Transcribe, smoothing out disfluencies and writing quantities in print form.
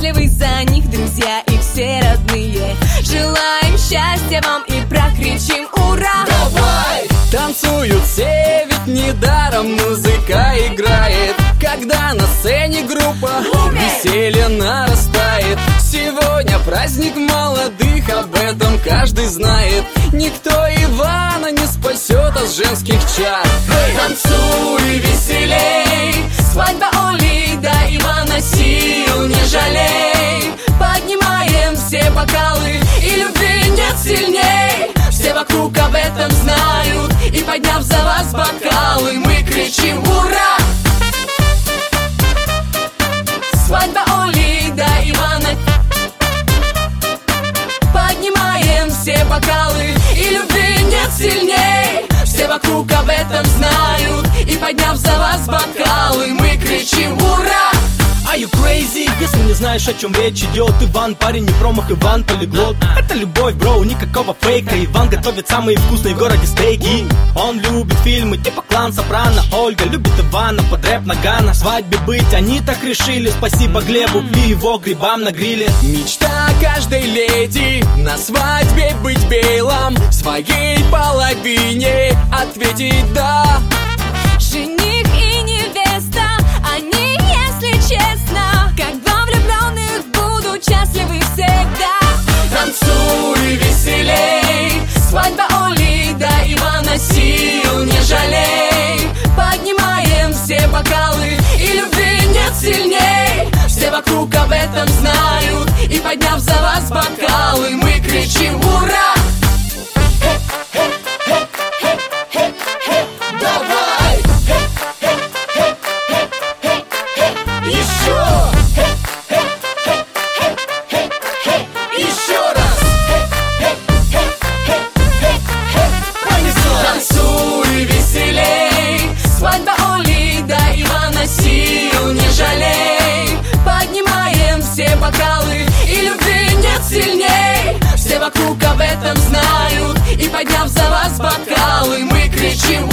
счастливы за них друзья и все родные. Желаем счастья вам и прокричим ура! Давай! Танцуют все, ведь недаром музыка играет. Когда на сцене группа, веселье нарастает. Сегодня праздник молодых, об этом каждый знает. Никто Ивана не спасет от женских чар. Танцуй веселей, свадьба Оли, да Ивана сил не жалей. Поднимаем все бокалы, и любви нет сильней. Все вокруг об этом знают, и подняв за вас бокалы, мы кричим ура! Свадьба Оли, да Ивана. Поднимаем все бокалы, и любви нет сильней. Все вокруг об этом знают, и подняв за вас бокалы, мы кричим ура! Are you crazy? Если не знаешь, о чем речь идет, Иван парень, не промах, Иван полиглот. Это любовь, бро, никакого фейка. Иван готовит самые вкусные в городе стейки. Он любит фильмы типа «Клан Сопрано». Ольга любит Ивана под рэп Нагана. Свадьбе быть они так решили. Спасибо Глебу и его грибам на гриле. Мечта каждой леди на свадьбе быть белым, своей половине ответить «да». Жених и невеста, они, если честно, как два влюбленных, будут счастливы всегда. Танцуй веселей, свадьба Оли, да Ивана сил не жалей. Поднимаем все бокалы, и любви нет сильней. Все вокруг об этом знают, и подняв за вас бокалы, мы кричим ура! Давай! Еще! Еще раз! Танцуй веселей, свадьба Оли, да Ивана сил не жалей. Поднимаем все бокалы, и любви нет сильней. Все вокруг об этом знают, и подняв за вас бокалы, мы кричим